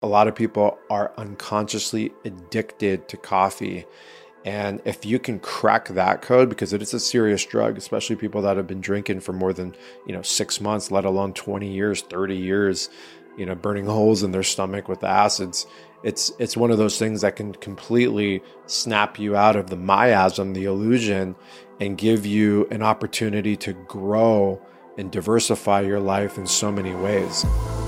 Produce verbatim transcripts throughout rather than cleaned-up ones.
A lot of people are unconsciously addicted to coffee. And if you can crack that code, because it is a serious drug, especially people that have been drinking for more than, you know, six months, let alone twenty years, thirty years, you know, burning holes in their stomach with the acids. It's, it's one of those things that can completely snap you out of the miasm, the illusion, and give you an opportunity to grow and diversify your life in so many ways.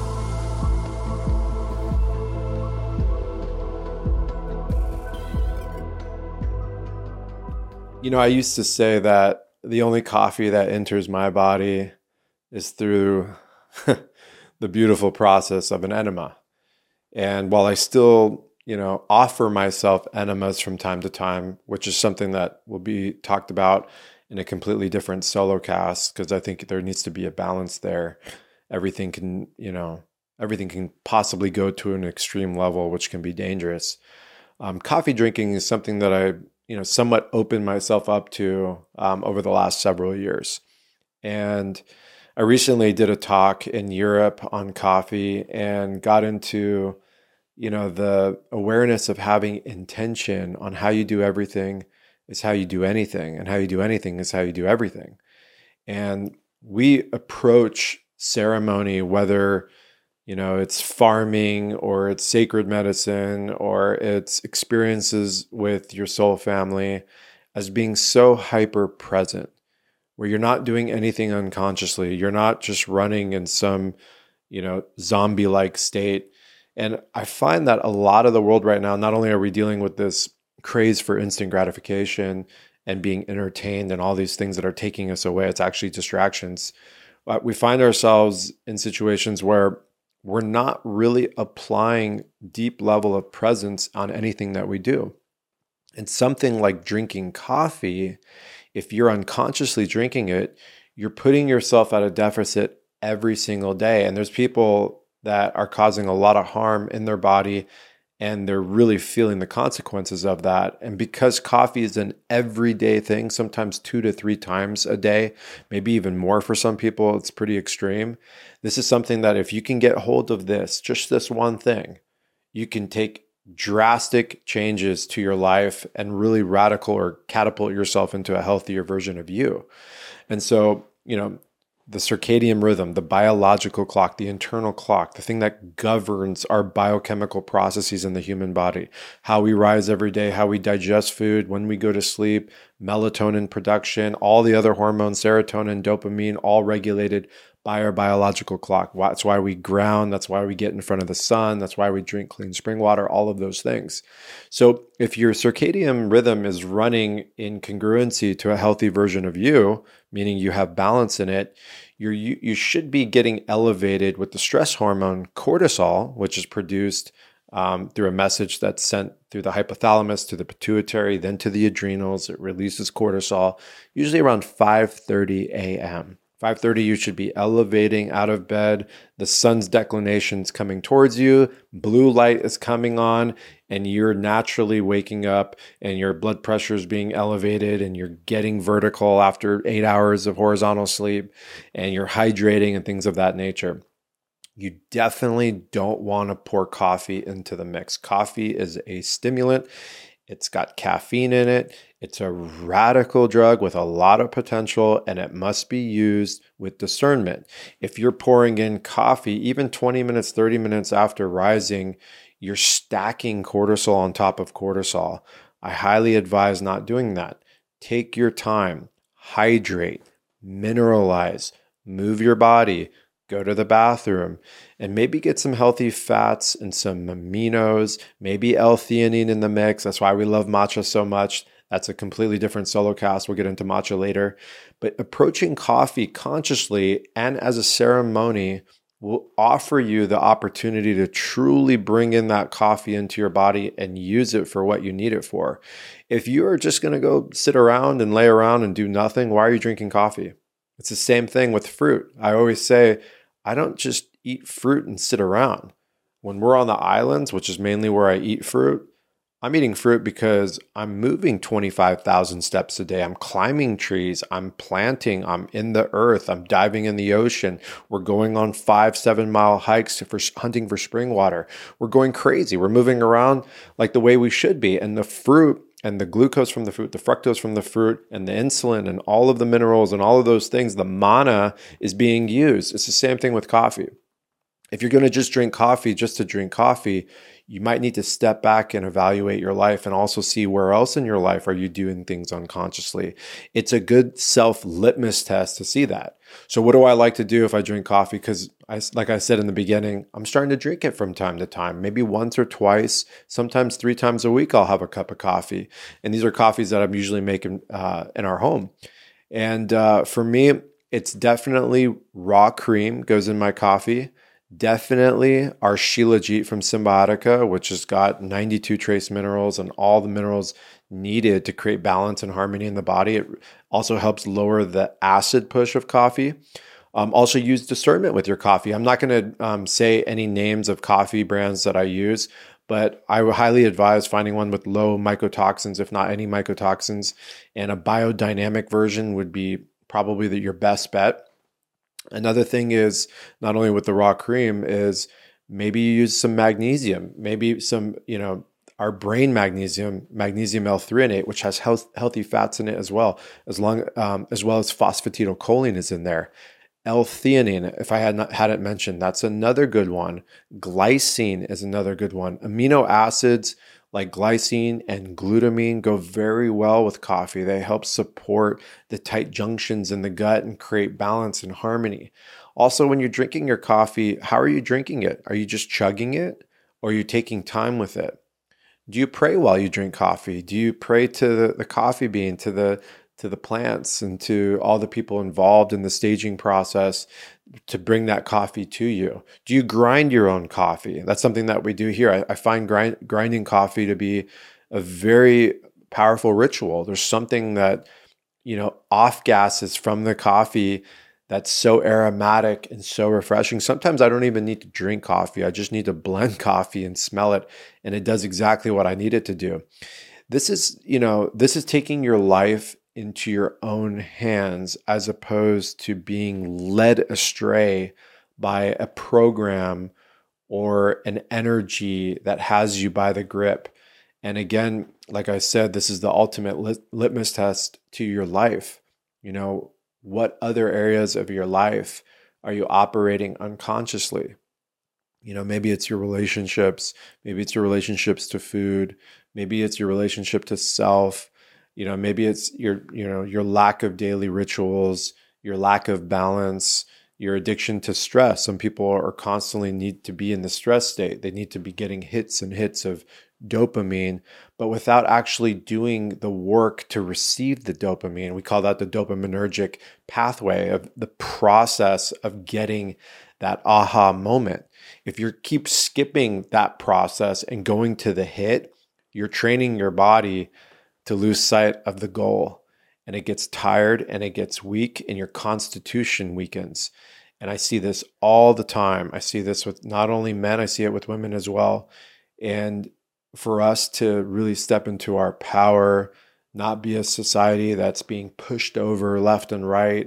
You know, I used to say that the only coffee that enters my body is through the beautiful process of an enema. And while I still, you know, offer myself enemas from time to time, which is something that will be talked about in a completely different solo cast, because I think there needs to be a balance there. Everything can, you know, everything can possibly go to an extreme level, which can be dangerous. Um, coffee drinking is something that I you know, somewhat opened myself up to um, over the last several years. And I recently did a talk in Europe on coffee and got into, you know, the awareness of having intention on how you do everything is how you do anything, and how you do anything is how you do everything. And we approach ceremony, whether you know, it's farming or it's sacred medicine or it's experiences with your soul family, as being so hyper present, where you're not doing anything unconsciously. You're not just running in some, you know, zombie-like state. And I find that a lot of the world right now, not only are we dealing with this craze for instant gratification and being entertained and all these things that are taking us away, it's actually distractions. But we find ourselves in situations where we're not really applying deep level of presence on anything that we do. And something like drinking coffee, if you're unconsciously drinking it, you're putting yourself at a deficit every single day. And there's people that are causing a lot of harm in their body, and they're really feeling the consequences of that. And because coffee is an everyday thing, sometimes two to three times a day, maybe even more for some people, it's pretty extreme. This is something that if you can get hold of this, just this one thing, you can take drastic changes to your life and really radical or catapult yourself into a healthier version of you. And so, you know, the circadian rhythm, the biological clock, the internal clock, the thing that governs our biochemical processes in the human body, how we rise every day, how we digest food, when we go to sleep, melatonin production, all the other hormones, serotonin, dopamine, all regulated by our biological clock. That's why we ground. That's why we get in front of the sun. That's why we drink clean spring water, all of those things. So if your circadian rhythm is running in congruency to a healthy version of you, meaning you have balance in it, you're, you, you should be getting elevated with the stress hormone cortisol, which is produced um, through a message that's sent through the hypothalamus to the pituitary, then to the adrenals. It releases cortisol, usually around five thirty a.m. five thirty, you should be elevating out of bed. The sun's declination's coming towards you. Blue light is coming on, and you're naturally waking up, and your blood pressure is being elevated, and you're getting vertical after eight hours of horizontal sleep, and you're hydrating and things of that nature. You definitely don't want to pour coffee into the mix. Coffee is a stimulant. It's got caffeine in it. It's a radical drug with a lot of potential, and it must be used with discernment. If you're pouring in coffee, even twenty minutes, thirty minutes after rising, you're stacking cortisol on top of cortisol. I highly advise not doing that. Take your time, hydrate, mineralize, move your body, go to the bathroom, and maybe get some healthy fats and some aminos, maybe L-theanine in the mix. That's why we love matcha so much. That's a completely different solo cast. We'll get into matcha later. But approaching coffee consciously and as a ceremony will offer you the opportunity to truly bring in that coffee into your body and use it for what you need it for. If you are just going to go sit around and lay around and do nothing, why are you drinking coffee? It's the same thing with fruit. I always say, I don't just eat fruit and sit around. When we're on the islands, which is mainly where I eat fruit, I'm eating fruit because I'm moving twenty-five thousand steps a day. I'm climbing trees. I'm planting. I'm in the earth. I'm diving in the ocean. We're going on five, seven mile hikes for hunting for spring water. We're going crazy. We're moving around like the way we should be. And the fruit and the glucose from the fruit, the fructose from the fruit, and the insulin and all of the minerals and all of those things, the mana is being used. It's the same thing with coffee. If you're going to just drink coffee just to drink coffee, you might need to step back and evaluate your life and also see where else in your life are you doing things unconsciously. It's a good self-litmus test to see that. So what do I like to do if I drink coffee? Because I, like I said in the beginning, I'm starting to drink it from time to time, maybe once or twice, sometimes three times a week, I'll have a cup of coffee. And these are coffees that I'm usually making uh, in our home. And uh, for me, it's definitely raw cream goes in my coffee. Definitely our Shilajit from Symbiotica, which has got ninety-two trace minerals and all the minerals needed to create balance and harmony in the body. It also helps lower the acid push of coffee. Um, also use discernment with your coffee. I'm not going to um, say any names of coffee brands that I use, but I would highly advise finding one with low mycotoxins, if not any mycotoxins, and a biodynamic version would be probably the, your best bet. Another thing is, not only with the raw cream, is maybe you use some magnesium, maybe some, you know, our brain magnesium, magnesium L-threonate, which has health, healthy fats in it as well, as long um, as well as phosphatidylcholine is in there. L-theanine, if I had not had it mentioned, that's another good one. Glycine is another good one. Amino acids like glycine and glutamine go very well with coffee. They help support the tight junctions in the gut and create balance and harmony. Also, when you're drinking your coffee, how are you drinking it? Are you just chugging it, or are you taking time with it? Do you pray while you drink coffee? Do you pray to the, the coffee bean, to the to the plants, and to all the people involved in the staging process to bring that coffee to you? Do you grind your own coffee? That's something that we do here. I, I find grind, grinding coffee to be a very powerful ritual. There's something that, you know, off gases from the coffee that's so aromatic and so refreshing. Sometimes I don't even need to drink coffee. I just need to blend coffee and smell it, and it does exactly what I need it to do. This is, you know, this is taking your life into your own hands as opposed to being led astray by a program or an energy that has you by the grip. And again, like I said, this is the ultimate lit- litmus test to your life. You know, what other areas of your life are you operating unconsciously? You know, maybe it's your relationships, maybe it's your relationships to food, maybe it's your relationship to self. You know, maybe it's your, you know, your lack of daily rituals, your lack of balance, your addiction to stress. Some people are constantly need to be in the stress state. They need to be getting hits and hits of dopamine, but without actually doing the work to receive the dopamine. We call that the dopaminergic pathway of the process of getting that aha moment. If you keep skipping that process and going to the hit, you're training your body to lose sight of the goal, and it gets tired and it gets weak, and your constitution weakens. And I see this all the time. I see this with not only men, I see it with women as well. And for us to really step into our power, not be a society that's being pushed over left and right,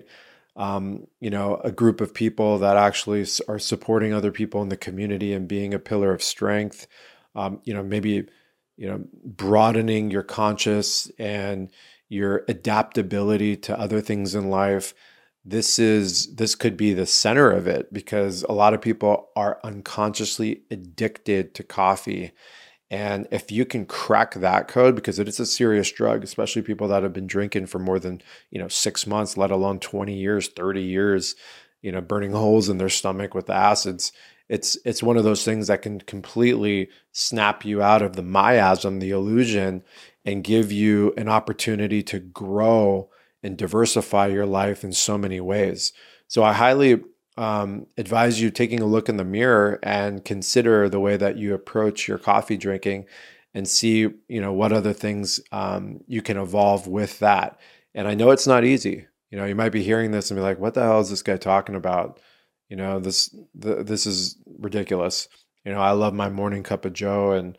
um, you know, a group of people that actually are supporting other people in the community and being a pillar of strength, um, you know, maybe you know, broadening your conscious and your adaptability to other things in life. This is, this could be the center of it, because a lot of people are unconsciously addicted to coffee. And if you can crack that code, because it is a serious drug, especially people that have been drinking for more than, you know, six months, let alone twenty years, thirty years, you know, burning holes in their stomach with the acids. It's it's one of those things that can completely snap you out of the miasm, the illusion, and give you an opportunity to grow and diversify your life in so many ways. So I highly um, advise you taking a look in the mirror and consider the way that you approach your coffee drinking, and see, you know, what other things um, you can evolve with that. And I know it's not easy. You know, you might be hearing this and be like, "What the hell is this guy talking about?" You know, this the, this is ridiculous. You know, I love my morning cup of Joe, and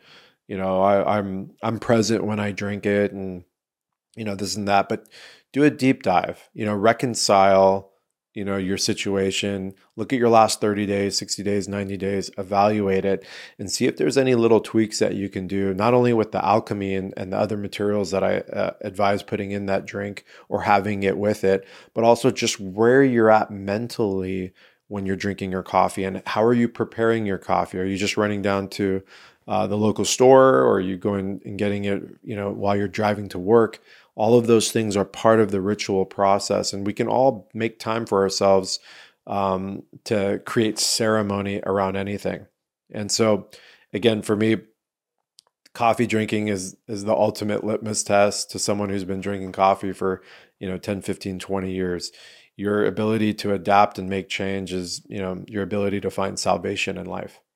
you know, I, I'm I'm present when I drink it, and you know, this and that. But do a deep dive. You know, reconcile, you know, your situation. Look at your last thirty days, sixty days, ninety days. Evaluate it and see if there's any little tweaks that you can do. Not only with the alchemy and, and the other materials that I uh, advise putting in that drink or having it with it, but also just where you're at mentally when you're drinking your coffee, and how are you preparing your coffee? Are you just running down to uh, the local store, or are you going and getting it, you know, while you're driving to work? All of those things are part of the ritual process, and we can all make time for ourselves um, to create ceremony around anything. And so, again, for me, coffee drinking is is the ultimate litmus test to someone who's been drinking coffee for, you know, ten, fifteen, twenty years. Your ability to adapt and make change is, you know, your ability to find salvation in life.